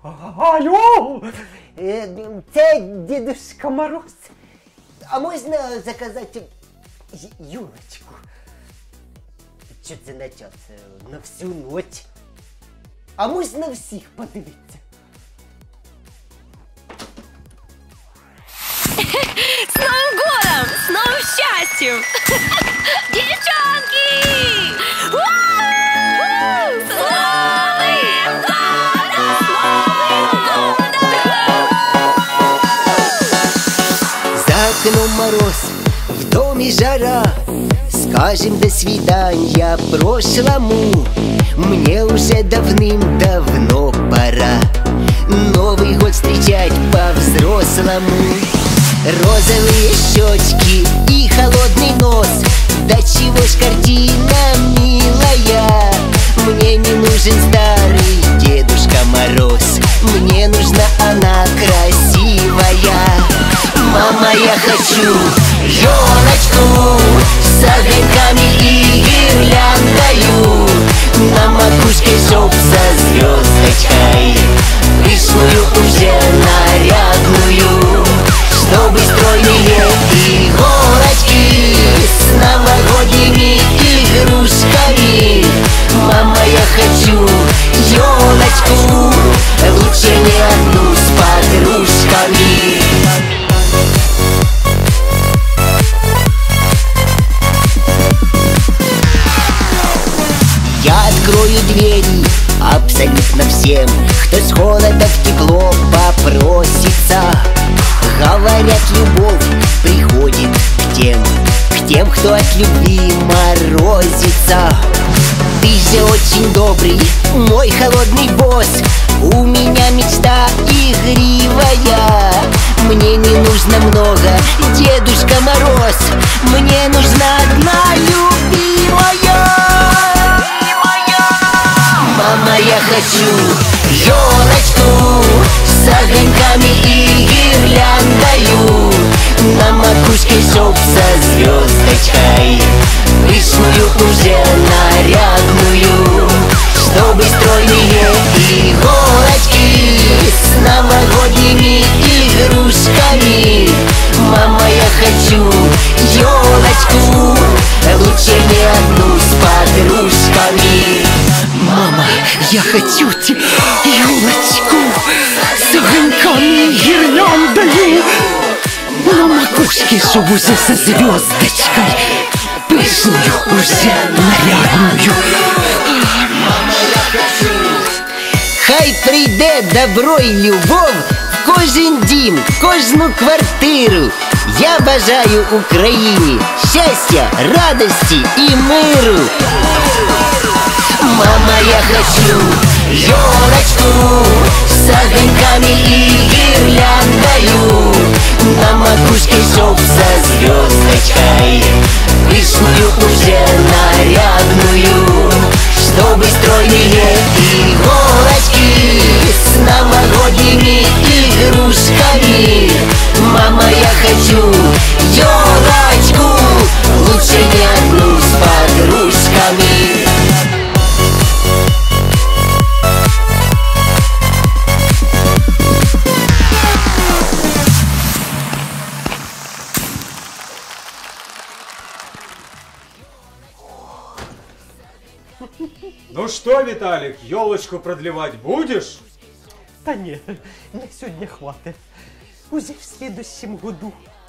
Алло! Це Дедушка Мороз. А можна заказати Юлочку? Що це на час? На всю ніч? А можна всіх подивитися? С Новым годом! С новым счастьем! Девчонки! С Новым годом! За окном мороз, в доме жара. Скажем до свидания прошлому. Мне уже давным-давно пора Новый год встречать по-взрослому. Розовые щечки и холодный нос. Да чего ж картина милая. Мне не нужен старый Дедушка Мороз. Мне нужна она красивая. Мама, я хочу елочку с огоньками и гирляндою, на макушке чтоб со звездочкой, пышную уже нарядную, чтобы стройные иголочки с новогодними игрушками. Мама, я хочу елочку, лучше не одну с подружками. Я открою двери абсолютно всем, кто с холода в тепло попросится. Говорят, любовь приходит к тем, кто от любви морозится. Ты же очень добрый, мой холодный босс. У меня мечта игривая. Мне не нужно много, Дедушка Мороз. Мне нужна одна любимая. Мама, я хочу елочку с огоньками и гирляндою, на макушке чтоб со звездочкой, пышную уже нарядную, чтобы стройные иголочки с новогодними игрушками. Мама, я хочу елочку, лучше не одну с подружками. Мама, я хочу елочку с огоньками и гирляндою, на макушке чтоб уже со звездочкой, пышную уже нарядную. Мама, я хочу. Хай прийде добро й любов в кожен дім, в кожну квартиру. Я бажаю Україні щастя, радості і миру. Мама, я хочу елочку с огоньками и гирляндою, на макушке чтоб со звездочкой, пышную уже нарядную, чтобы стройные иголочки с новогодними игрушками. Мама, я хочу елочку, лучше не одну с подружками. Ну что, Виталик, елочку продлевать будешь? Та ні, на сьогодні хватить. Уже в следующем году.